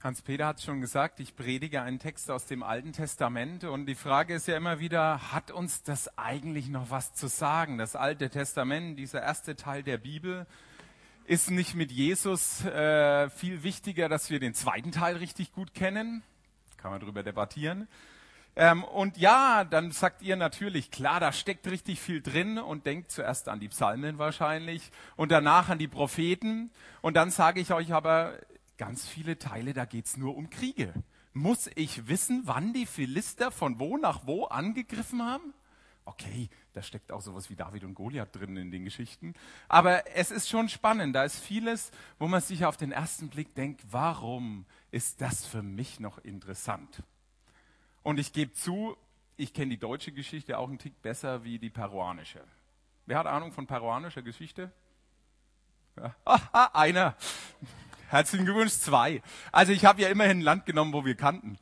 Hans-Peter hat es schon gesagt, ich predige einen Text aus dem Alten Testament und die Frage ist ja immer wieder, hat uns das eigentlich noch was zu sagen? Das Alte Testament, dieser erste Teil der Bibel, ist nicht mit Jesus viel wichtiger, dass wir den zweiten Teil richtig gut kennen? Kann man darüber debattieren. Und ja, dann sagt ihr natürlich, klar, da steckt richtig viel drin und denkt zuerst an die Psalmen wahrscheinlich und danach an die Propheten. Und dann sage ich euch aber, ganz viele Teile, da geht's nur um Kriege. Muss ich wissen, wann die Philister von wo nach wo angegriffen haben? Okay, da steckt auch sowas wie David und Goliath drin in den Geschichten. Aber es ist schon spannend. Da ist vieles, wo man sich auf den ersten Blick denkt, warum ist das für mich noch interessant? Und ich gebe zu, ich kenne die deutsche Geschichte auch einen Tick besser wie die peruanische. Wer hat Ahnung von peruanischer Geschichte? Ja. Einer. Herzlichen Glückwunsch, 2. Also ich habe ja immerhin ein Land genommen, wo wir kannten.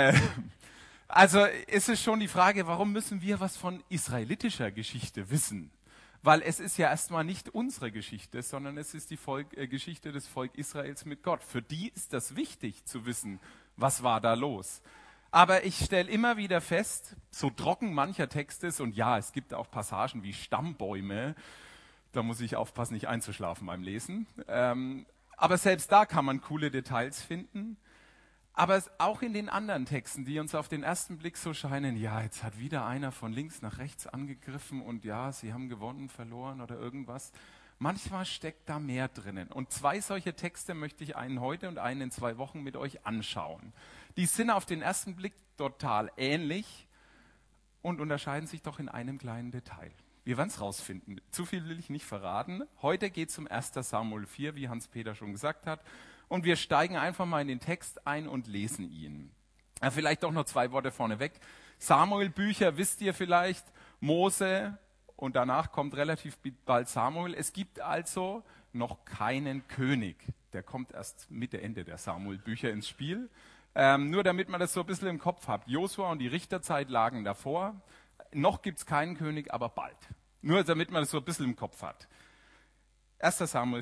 Also ist es schon die Frage, warum müssen wir was von israelitischer Geschichte wissen? Weil es ist ja erstmal nicht unsere Geschichte, sondern es ist die Geschichte des Volk Israels mit Gott. Für die ist das wichtig zu wissen, was war da los. Aber ich stelle immer wieder fest, so trocken mancher Text ist, und ja, es gibt auch Passagen wie Stammbäume, da muss ich aufpassen, nicht einzuschlafen beim Lesen. Aber selbst da kann man coole Details finden. Aber auch in den anderen Texten, die uns auf den ersten Blick so scheinen, ja, jetzt hat wieder einer von links nach rechts angegriffen und ja, sie haben gewonnen, verloren oder irgendwas. Manchmal steckt da mehr drinnen. Und 2 solche Texte möchte ich, einen heute und einen in 2 Wochen mit euch anschauen. Die sind auf den ersten Blick total ähnlich und unterscheiden sich doch in einem kleinen Detail. Wir werden es rausfinden. Zu viel will ich nicht verraten. Heute geht es um 1. Samuel 4, wie Hans-Peter schon gesagt hat. Und wir steigen einfach mal in den Text ein und lesen ihn. Vielleicht doch noch 2 Worte vorneweg. Samuel-Bücher wisst ihr vielleicht, Mose und danach kommt relativ bald Samuel. Es gibt also noch keinen König. Der kommt erst Mitte, Ende der Samuel-Bücher ins Spiel. Nur damit man das so ein bisschen im Kopf hat. Josua und die Richterzeit lagen davor. Noch gibt es keinen König, aber bald. Nur damit man das so ein bisschen im Kopf hat. 1. Samuel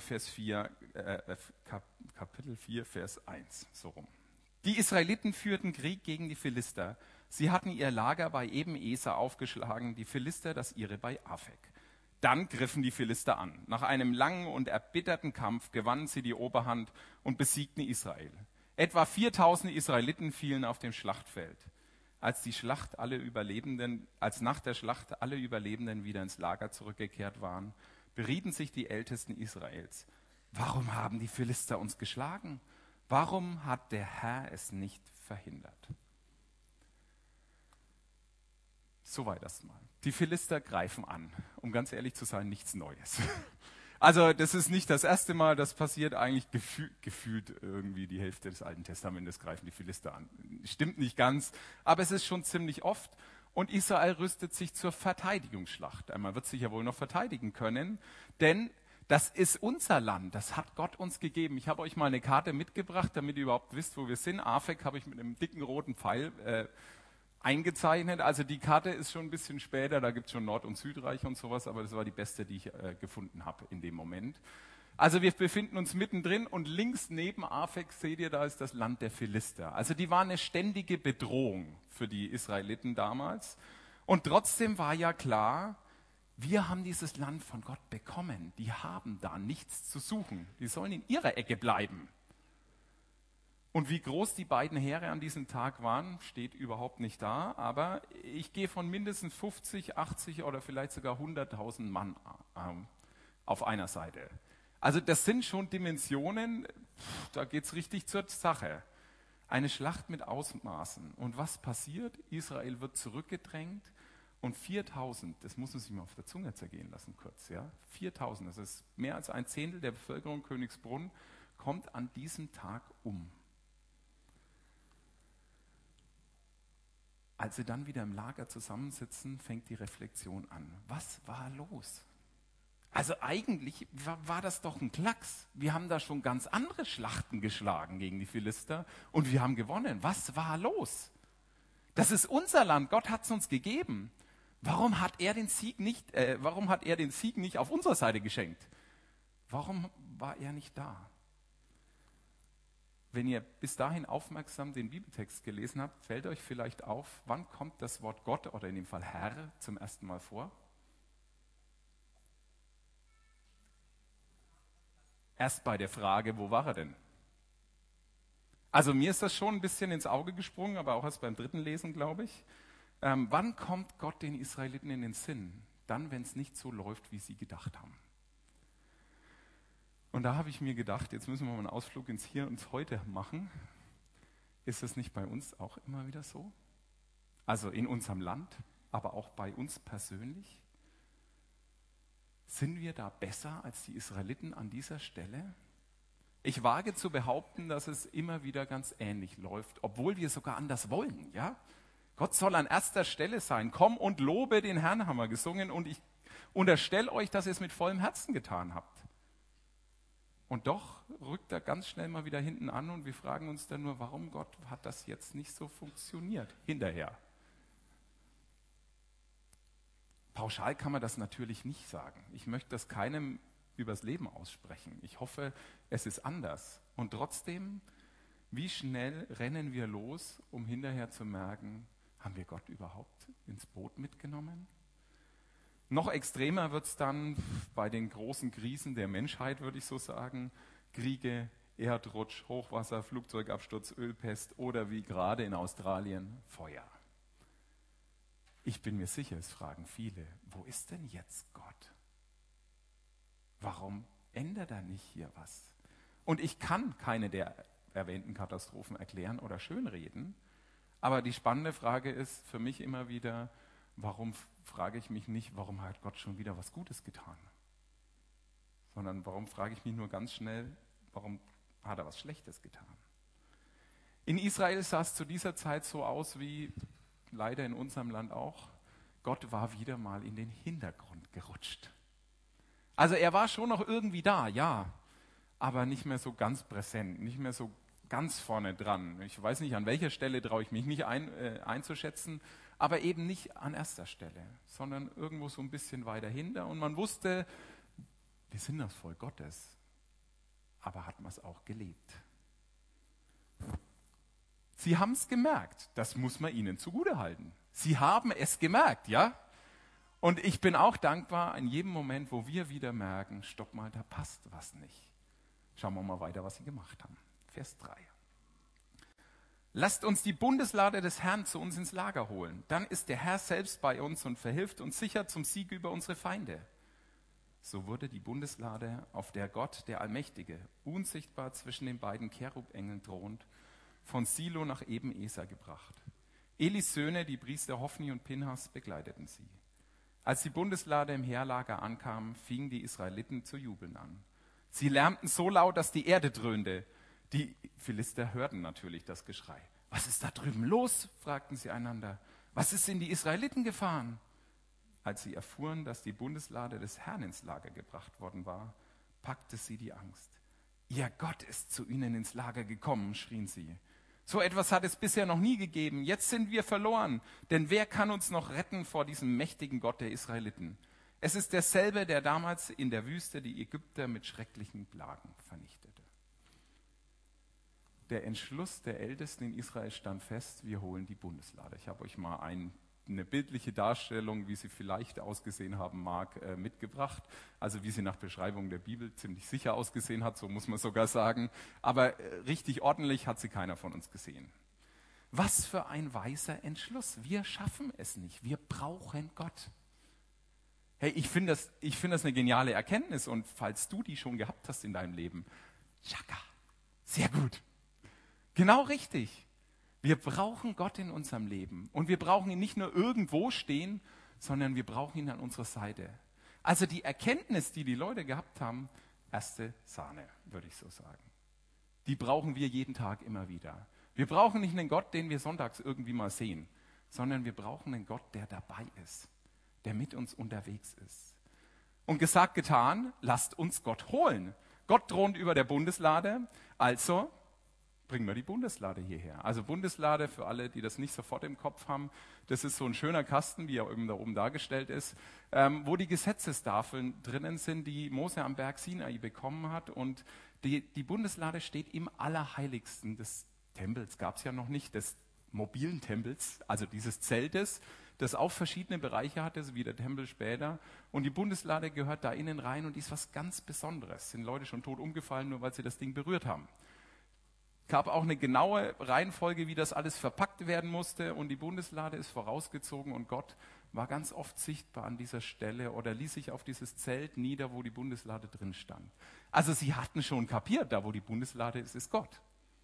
Kapitel 4, Vers 1, so rum. Die Israeliten führten Krieg gegen die Philister. Sie hatten ihr Lager bei Eben-Eser aufgeschlagen, die Philister das ihre bei Afek. Dann griffen die Philister an. Nach einem langen und erbitterten Kampf gewannen sie die Oberhand und besiegten Israel. Etwa 4000 Israeliten fielen auf dem Schlachtfeld. Als nach der Schlacht alle Überlebenden wieder ins Lager zurückgekehrt waren, berieten sich die Ältesten Israels. Warum haben die Philister uns geschlagen? Warum hat der Herr es nicht verhindert? Soweit erstmal. Die Philister greifen an. Um ganz ehrlich zu sein, nichts Neues. Also das ist nicht das erste Mal, das passiert eigentlich gefühlt irgendwie die Hälfte des Alten Testamentes greifen die Philister an. Stimmt nicht ganz, aber es ist schon ziemlich oft. Und Israel rüstet sich zur Verteidigungsschlacht. Einmal wird sich ja wohl noch verteidigen können, denn das ist unser Land, das hat Gott uns gegeben. Ich habe euch mal eine Karte mitgebracht, damit ihr überhaupt wisst, wo wir sind. Afek habe ich mit einem dicken roten Pfeil eingezeichnet. Also die Karte ist schon ein bisschen später, da gibt es schon Nord- und Südreich und sowas, aber das war die beste, die ich gefunden habe in dem Moment. Also wir befinden uns mittendrin und links neben Afek, seht ihr, da ist das Land der Philister. Also die waren eine ständige Bedrohung für die Israeliten damals. Und trotzdem war ja klar, wir haben dieses Land von Gott bekommen. Die haben da nichts zu suchen. Die sollen in ihrer Ecke bleiben. Und wie groß die beiden Heere an diesem Tag waren, steht überhaupt nicht da. Aber ich gehe von mindestens 50, 80 oder vielleicht sogar 100.000 Mann auf einer Seite. Also das sind schon Dimensionen, da geht es richtig zur Sache. Eine Schlacht mit Ausmaßen. Und was passiert? Israel wird zurückgedrängt und 4.000, das muss man sich mal auf der Zunge zergehen lassen kurz, ja? 4.000, das ist mehr als 1/10 der Bevölkerung Königsbrunn, kommt an diesem Tag um. Als sie dann wieder im Lager zusammensitzen, fängt die Reflexion an. Was war los? Also eigentlich war das doch ein Klacks. Wir haben da schon ganz andere Schlachten geschlagen gegen die Philister und wir haben gewonnen. Was war los? Das ist unser Land. Gott hat es uns gegeben. Warum hat er den Sieg nicht auf unserer Seite geschenkt? Warum war er nicht da? wenn ihr bis dahin aufmerksam den Bibeltext gelesen habt, fällt euch vielleicht auf, wann kommt das Wort Gott oder in dem Fall Herr zum ersten Mal vor? Erst bei der Frage, wo war er denn? Also mir ist das schon ein bisschen ins Auge gesprungen, aber auch erst beim dritten Lesen, glaube ich. Wann kommt Gott den Israeliten in den Sinn? Dann, wenn es nicht so läuft, wie sie gedacht haben. Und da habe ich mir gedacht, jetzt müssen wir mal einen Ausflug ins Hier und Heute machen. Ist das nicht bei uns auch immer wieder so? Also in unserem Land, aber auch bei uns persönlich? Sind wir da besser als die Israeliten an dieser Stelle? Ich wage zu behaupten, dass es immer wieder ganz ähnlich läuft, obwohl wir sogar anders wollen. Ja? Gott soll an erster Stelle sein. Komm und lobe den Herrn, haben wir gesungen. Und ich unterstelle euch, dass ihr es mit vollem Herzen getan habt. Und doch rückt er ganz schnell mal wieder hinten an und wir fragen uns dann nur, warum Gott hat das jetzt nicht so funktioniert hinterher? Pauschal kann man das natürlich nicht sagen. Ich möchte das keinem übers Leben aussprechen. Ich hoffe, es ist anders. Und trotzdem, wie schnell rennen wir los, um hinterher zu merken, haben wir Gott überhaupt ins Boot mitgenommen? Noch extremer wird es dann bei den großen Krisen der Menschheit, würde ich so sagen. Kriege, Erdrutsch, Hochwasser, Flugzeugabsturz, Ölpest oder wie gerade in Australien Feuer. Ich bin mir sicher, es fragen viele, wo ist denn jetzt Gott? Warum ändert er nicht hier was? Und ich kann keine der erwähnten Katastrophen erklären oder schönreden, aber die spannende Frage ist für mich immer wieder, warum frage ich mich nicht, warum hat Gott schon wieder was Gutes getan? Sondern warum frage ich mich nur ganz schnell, warum hat er was Schlechtes getan? In Israel sah es zu dieser Zeit so aus wie leider in unserem Land auch. Gott war wieder mal in den Hintergrund gerutscht. Also er war schon noch irgendwie da, ja, aber nicht mehr so ganz präsent, nicht mehr so ganz vorne dran. Ich weiß nicht, an welcher Stelle traue ich mich nicht einzuschätzen, aber eben nicht an erster Stelle, sondern irgendwo so ein bisschen weiter hinter. Und man wusste, wir sind das Volk Gottes, aber hat man es auch gelebt? Sie haben es gemerkt, das muss man ihnen zugutehalten. Sie haben es gemerkt, ja? Und ich bin auch dankbar in jedem Moment, wo wir wieder merken, stopp mal, da passt was nicht. Schauen wir mal weiter, was sie gemacht haben. Vers 3. Lasst uns die Bundeslade des Herrn zu uns ins Lager holen. Dann ist der Herr selbst bei uns und verhilft uns sicher zum Sieg über unsere Feinde. So wurde die Bundeslade, auf der Gott, der Allmächtige, unsichtbar zwischen den beiden Cherubengeln thront, von Silo nach Eben-Eser gebracht. Elis Söhne, die Priester Hophni und Pinhas, begleiteten sie. Als die Bundeslade im Heerlager ankam, fingen die Israeliten zu jubeln an. Sie lärmten so laut, dass die Erde dröhnte. Die Philister hörten natürlich das Geschrei. Was ist da drüben los? Fragten sie einander. Was ist in die Israeliten gefahren? Als sie erfuhren, dass die Bundeslade des Herrn ins Lager gebracht worden war, packte sie die Angst. Ihr Gott ist zu ihnen ins Lager gekommen, schrien sie. So etwas hat es bisher noch nie gegeben. Jetzt sind wir verloren. Denn wer kann uns noch retten vor diesem mächtigen Gott der Israeliten? Es ist derselbe, der damals in der Wüste die Ägypter mit schrecklichen Plagen vernichtete. Der Entschluss der Ältesten in Israel stand fest, wir holen die Bundeslade. Ich habe euch mal eine bildliche Darstellung, wie sie vielleicht ausgesehen haben mag, mitgebracht. Also wie sie nach Beschreibung der Bibel ziemlich sicher ausgesehen hat, so muss man sogar sagen. Aber richtig ordentlich hat sie keiner von uns gesehen. Was für ein weiser Entschluss. Wir schaffen es nicht. Wir brauchen Gott. Hey, ich finde das eine geniale Erkenntnis. Und falls du die schon gehabt hast in deinem Leben, tschakka, sehr gut. Genau richtig. Wir brauchen Gott in unserem Leben. Und wir brauchen ihn nicht nur irgendwo stehen, sondern wir brauchen ihn an unserer Seite. Also die Erkenntnis, die die Leute gehabt haben, erste Sahne, würde ich so sagen. Die brauchen wir jeden Tag immer wieder. Wir brauchen nicht einen Gott, den wir sonntags irgendwie mal sehen, sondern wir brauchen einen Gott, der dabei ist, der mit uns unterwegs ist. Und gesagt, getan, lasst uns Gott holen. Gott thront über der Bundeslade, also bringen wir die Bundeslade hierher. Also Bundeslade, für alle, die das nicht sofort im Kopf haben, das ist so ein schöner Kasten, wie er eben da oben dargestellt ist, wo die Gesetzestafeln drinnen sind, die Mose am Berg Sinai bekommen hat. Und die Bundeslade steht im Allerheiligsten des Tempels, gab es ja noch nicht, des mobilen Tempels, also dieses Zeltes, das auch verschiedene Bereiche hatte, so wie der Tempel später. Und die Bundeslade gehört da innen rein und die ist was ganz Besonderes. Sind Leute schon tot umgefallen, nur weil sie das Ding berührt haben. Gab auch eine genaue Reihenfolge, wie das alles verpackt werden musste. Und die Bundeslade ist vorausgezogen und Gott war ganz oft sichtbar an dieser Stelle oder ließ sich auf dieses Zelt nieder, wo die Bundeslade drin stand. Also sie hatten schon kapiert, da wo die Bundeslade ist, ist Gott.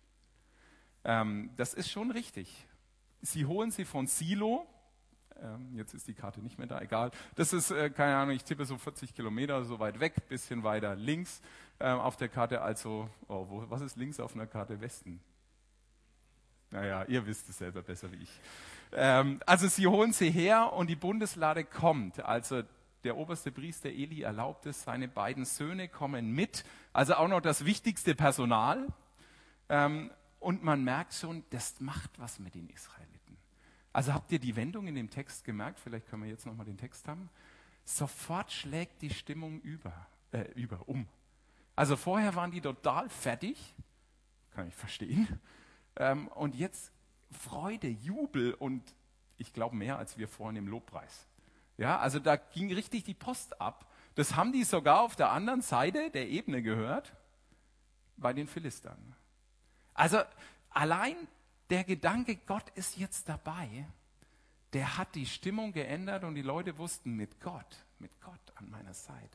Das ist schon richtig. Sie holen sie von Silo. Jetzt ist die Karte nicht mehr da, egal. Das ist, keine Ahnung, ich tippe so 40 Kilometer so weit weg, bisschen weiter links auf der Karte. Also, was ist links auf einer Karte? Westen. Naja, ihr wisst es selber besser wie ich. Also sie holen sie her und die Bundeslade kommt. Also der oberste Priester Eli erlaubt es, seine beiden Söhne kommen mit. Also auch noch das wichtigste Personal. Und man merkt schon, das macht was mit den Israeliten. Also habt ihr die Wendung in dem Text gemerkt? Vielleicht können wir jetzt nochmal den Text haben. Sofort schlägt die Stimmung um. Also vorher waren die total fertig, kann ich verstehen. Und jetzt Freude, Jubel und ich glaube mehr als wir vorhin im Lobpreis. Ja, also da ging richtig die Post ab. Das haben die sogar auf der anderen Seite der Ebene gehört, bei den Philistern. Also allein der Gedanke, Gott ist jetzt dabei, der hat die Stimmung geändert und die Leute wussten, mit Gott an meiner Seite.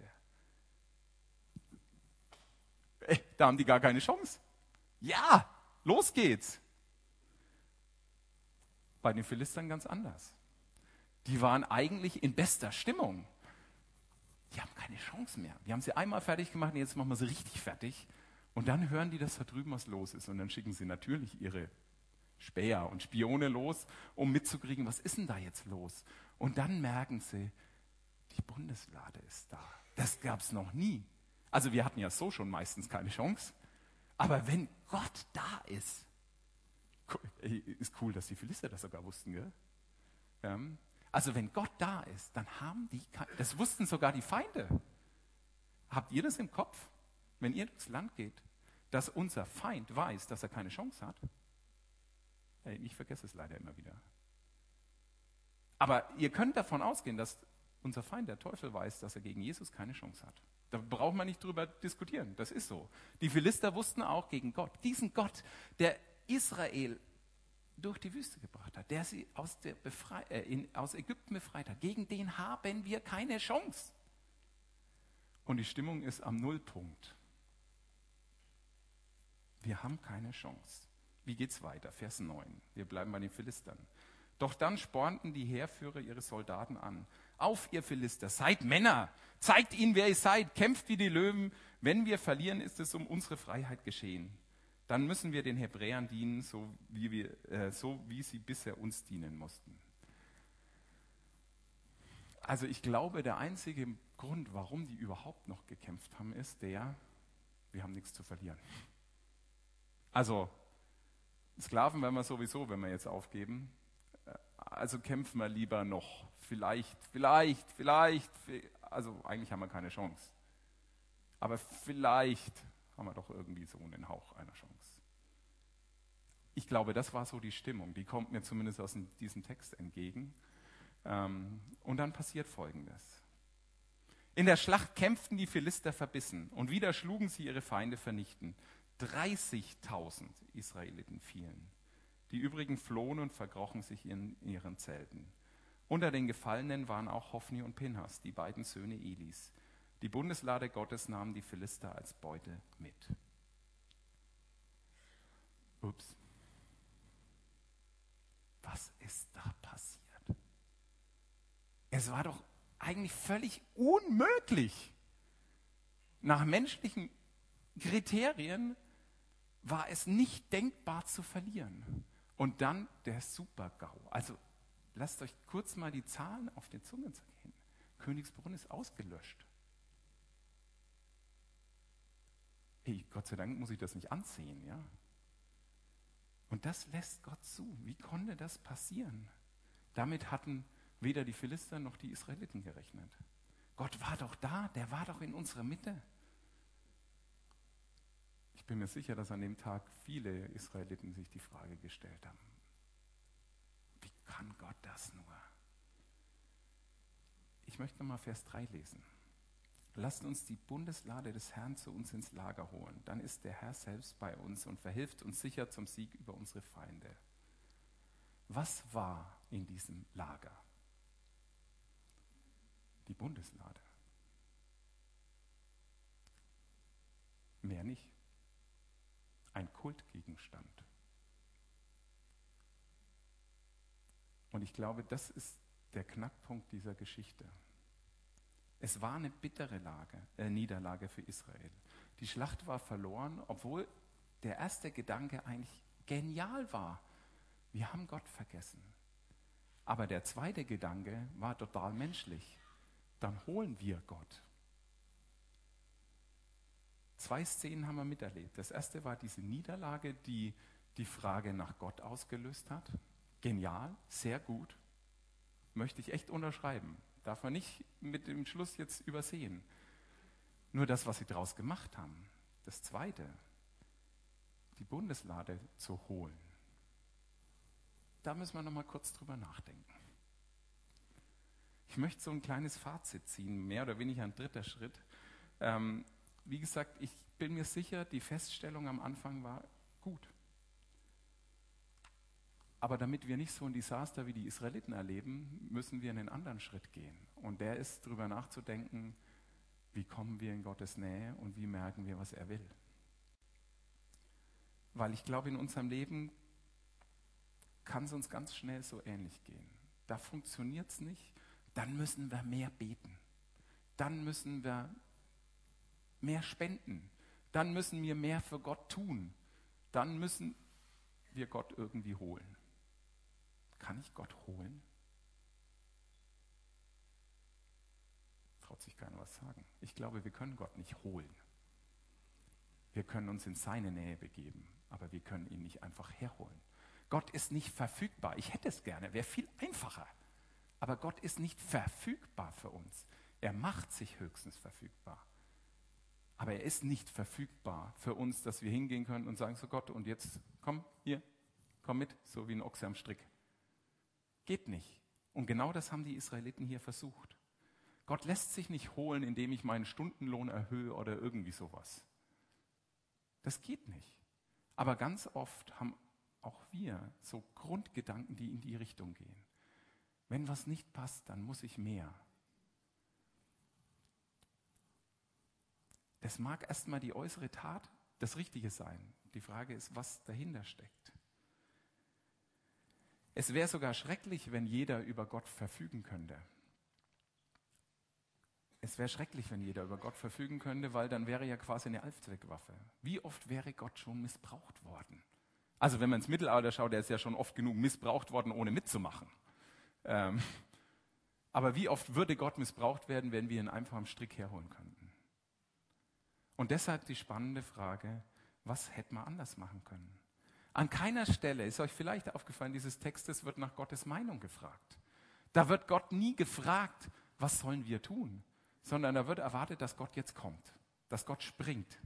Da haben die gar keine Chance. Ja, los geht's. Bei den Philistern ganz anders. Die waren eigentlich in bester Stimmung. Die haben keine Chance mehr. Wir haben sie einmal fertig gemacht und jetzt machen wir sie richtig fertig. Und dann hören die, dass da drüben was los ist. Und dann schicken sie natürlich ihre Späher und Spione los, um mitzukriegen, was ist denn da jetzt los? Und dann merken sie, die Bundeslade ist da. Das gab es noch nie. Also wir hatten ja so schon meistens keine Chance. Aber wenn Gott da ist, ist cool, dass die Philister das sogar wussten, gell? Also wenn Gott da ist, dann haben die, das wussten sogar die Feinde. Habt ihr das im Kopf, wenn ihr durchs Land geht, dass unser Feind weiß, dass er keine Chance hat? Ich vergesse es leider immer wieder. Aber ihr könnt davon ausgehen, dass unser Feind, der Teufel, weiß, dass er gegen Jesus keine Chance hat. Da braucht man nicht drüber diskutieren. Das ist so. Die Philister wussten auch gegen Gott. Diesen Gott, der Israel durch die Wüste gebracht hat, der sie aus Ägypten befreit hat, gegen den haben wir keine Chance. Und die Stimmung ist am Nullpunkt. Wir haben keine Chance. Wie geht's weiter? Vers 9. Wir bleiben bei den Philistern. Doch dann spornten die Heerführer ihre Soldaten an. Auf, ihr Philister, seid Männer, zeigt ihnen, wer ihr seid, kämpft wie die Löwen. Wenn wir verlieren, ist es um unsere Freiheit geschehen. Dann müssen wir den Hebräern dienen, so wie sie bisher uns dienen mussten. Also ich glaube, der einzige Grund, warum die überhaupt noch gekämpft haben, ist wir haben nichts zu verlieren. Also Sklaven werden wir sowieso, wenn wir jetzt aufgeben. Also kämpfen wir lieber noch. Vielleicht. Also eigentlich haben wir keine Chance. Aber vielleicht haben wir doch irgendwie so einen Hauch einer Chance. Ich glaube, das war so die Stimmung. Die kommt mir zumindest aus diesem Text entgegen. Und dann passiert Folgendes. In der Schlacht kämpften die Philister verbissen und wieder schlugen sie ihre Feinde vernichten. 30.000 Israeliten fielen. Die übrigen flohen und verkrochen sich in ihren Zelten. Unter den Gefallenen waren auch Hophni und Pinhas, die beiden Söhne Elis. Die Bundeslade Gottes nahmen die Philister als Beute mit. Ups. Was ist da passiert? Es war doch eigentlich völlig unmöglich. Nach menschlichen Kriterien war es nicht denkbar zu verlieren. Und dann der Super-GAU. Also lasst euch kurz mal die Zahlen auf den Zungen zergehen. Königsbrunn ist ausgelöscht. Hey, Gott sei Dank muss ich das nicht ansehen, ja? Und das lässt Gott zu. Wie konnte das passieren? Damit hatten weder die Philister noch die Israeliten gerechnet. Gott war doch da, der war doch in unserer Mitte. Ich bin mir sicher, dass an dem Tag viele Israeliten sich die Frage gestellt haben. Wie kann Gott das nur? Ich möchte nochmal Vers 3 lesen. Lasst uns die Bundeslade des Herrn zu uns ins Lager holen. Dann ist der Herr selbst bei uns und verhilft uns sicher zum Sieg über unsere Feinde. Was war in diesem Lager? Die Bundeslade. Mehr nicht. Ein Kultgegenstand. Und ich glaube, das ist der Knackpunkt dieser Geschichte. Es war eine bittere Niederlage für Israel. Die Schlacht war verloren, obwohl der erste Gedanke eigentlich genial war. Wir haben Gott vergessen. Aber der zweite Gedanke war total menschlich. Dann holen wir Gott. 2 Szenen haben wir miterlebt. Das erste war diese Niederlage, die die Frage nach Gott ausgelöst hat. Genial, sehr gut. Möchte ich echt unterschreiben. Darf man nicht mit dem Schluss jetzt übersehen. Nur das, was sie daraus gemacht haben. Das zweite, die Bundeslade zu holen. Da müssen wir noch mal kurz drüber nachdenken. Ich möchte so ein kleines Fazit ziehen, mehr oder weniger ein dritter Schritt. Wie gesagt, ich bin mir sicher, die Feststellung am Anfang war gut. Aber damit wir nicht so ein Desaster wie die Israeliten erleben, müssen wir einen anderen Schritt gehen. Und der ist, darüber nachzudenken, wie kommen wir in Gottes Nähe und wie merken wir, was er will. Weil ich glaube, in unserem Leben kann es uns ganz schnell so ähnlich gehen. Da funktioniert es nicht, dann müssen wir mehr beten. Dann müssen wir mehr spenden. Dann müssen wir mehr für Gott tun. Dann müssen wir Gott irgendwie holen. Kann ich Gott holen? Traut sich keiner was sagen. Ich glaube, wir können Gott nicht holen. Wir können uns in seine Nähe begeben, aber wir können ihn nicht einfach herholen. Gott ist nicht verfügbar. Ich hätte es gerne, wäre viel einfacher. Aber Gott ist nicht verfügbar für uns. Er macht sich höchstens verfügbar. Aber er ist nicht verfügbar für uns, dass wir hingehen können und sagen, so Gott, und jetzt komm hier, komm mit, so wie ein Ochse am Strick. Geht nicht. Und genau das haben die Israeliten hier versucht. Gott lässt sich nicht holen, indem ich meinen Stundenlohn erhöhe oder irgendwie sowas. Das geht nicht. Aber ganz oft haben auch wir so Grundgedanken, die in die Richtung gehen. Wenn was nicht passt, dann muss ich mehr. Es mag erstmal die äußere Tat das Richtige sein. Die Frage ist, was dahinter steckt. Es wäre sogar schrecklich, wenn jeder über Gott verfügen könnte. Es wäre schrecklich, wenn jeder über Gott verfügen könnte, weil dann wäre ja quasi eine Allzweckwaffe. Wie oft wäre Gott schon missbraucht worden? Also wenn man ins Mittelalter schaut, der ist ja schon oft genug missbraucht worden, ohne mitzumachen. Aber wie oft würde Gott missbraucht werden, wenn wir ihn einfach am Strick herholen könnten? Und deshalb die spannende Frage, was hätte man anders machen können? An keiner Stelle, ist euch vielleicht aufgefallen, dieses Textes wird nach Gottes Meinung gefragt. Da wird Gott nie gefragt, was sollen wir tun? Sondern da wird erwartet, dass Gott jetzt kommt, dass Gott springt.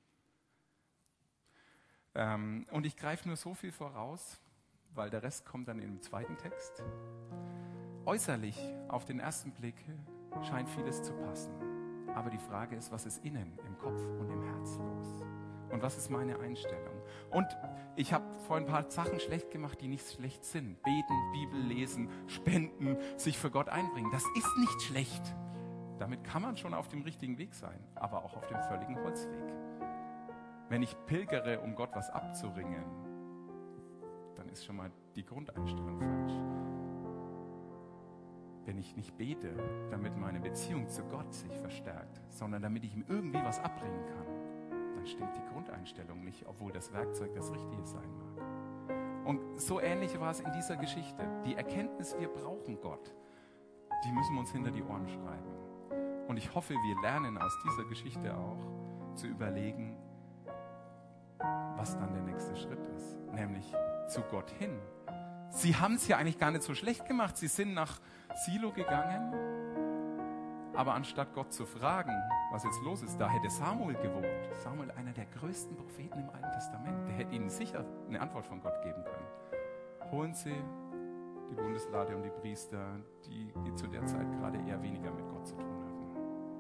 Und ich greife nur so viel voraus, weil der Rest kommt dann im zweiten Text. Äußerlich, auf den ersten Blick, scheint vieles zu passen. Aber die Frage ist, was ist innen, im Kopf und im Herz los? Und was ist meine Einstellung? Und ich habe vorhin ein paar Sachen schlecht gemacht, die nicht schlecht sind. Beten, Bibel lesen, spenden, sich für Gott einbringen. Das ist nicht schlecht. Damit kann man schon auf dem richtigen Weg sein, aber auch auf dem völligen Holzweg. Wenn ich pilgere, um Gott was abzuringen, dann ist schon mal die Grundeinstellung falsch. Wenn ich nicht bete, damit meine Beziehung zu Gott sich verstärkt, sondern damit ich ihm irgendwie was abbringen kann, dann stimmt die Grundeinstellung nicht, obwohl das Werkzeug das Richtige sein mag. Und so ähnlich war es in dieser Geschichte. Die Erkenntnis, wir brauchen Gott, die müssen wir uns hinter die Ohren schreiben. Und ich hoffe, wir lernen aus dieser Geschichte auch zu überlegen, was dann der nächste Schritt ist. Nämlich, zu Gott hin. Sie haben es ja eigentlich gar nicht so schlecht gemacht. Sie sind nach Silo gegangen, aber anstatt Gott zu fragen, was jetzt los ist, da hätte Samuel gewohnt. Samuel, einer der größten Propheten im Alten Testament, der hätte ihnen sicher eine Antwort von Gott geben können. Holen Sie die Bundeslade und die Priester, die zu der Zeit gerade eher weniger mit Gott zu tun hatten.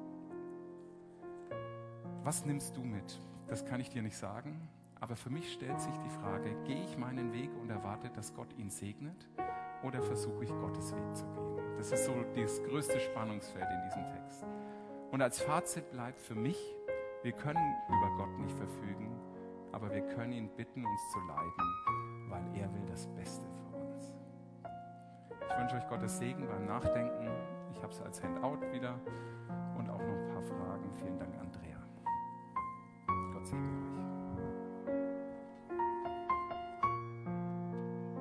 Was nimmst du mit? Das kann ich dir nicht sagen. Aber für mich stellt sich die Frage, gehe ich meinen Weg und erwarte, dass Gott ihn segnet, oder versuche ich, Gottes Weg zu gehen? Das ist so das größte Spannungsfeld in diesem Text. Und als Fazit bleibt für mich, wir können über Gott nicht verfügen, aber wir können ihn bitten, uns zu leiten, weil er will das Beste für uns. Ich wünsche euch Gottes Segen beim Nachdenken. Ich habe es als Handout wieder und auch noch ein paar Fragen. Vielen Dank, Andrea. Gott segne.